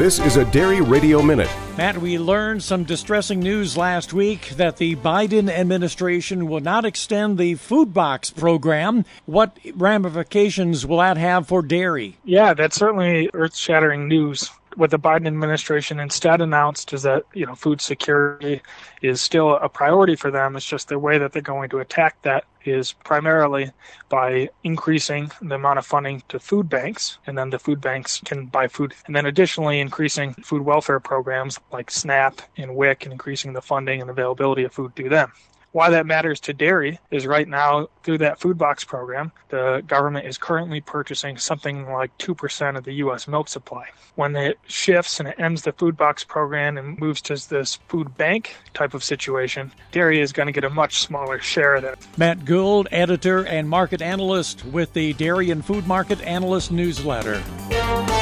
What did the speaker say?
This is a Dairy Radio Minute. Matt, we learned some distressing news last week that the Biden administration will not extend the food box program. What ramifications will that have for dairy? Yeah, that's certainly earth-shattering news. What the Biden administration instead announced is that, food security is still a priority for them. It's just the way that they're going to attack that is primarily by increasing the amount of funding to food banks, and then the food banks can buy food. And then additionally increasing food welfare programs like SNAP and WIC and increasing the funding and availability of food to them. Why that matters to dairy is right now, through that food box program, the government is currently purchasing something like 2% of the U.S. milk supply. When it shifts and it ends the food box program and moves to this food bank type of situation, dairy is going to get a much smaller share of that. Matt Gould, editor and market analyst with the Dairy and Food Market Analyst newsletter.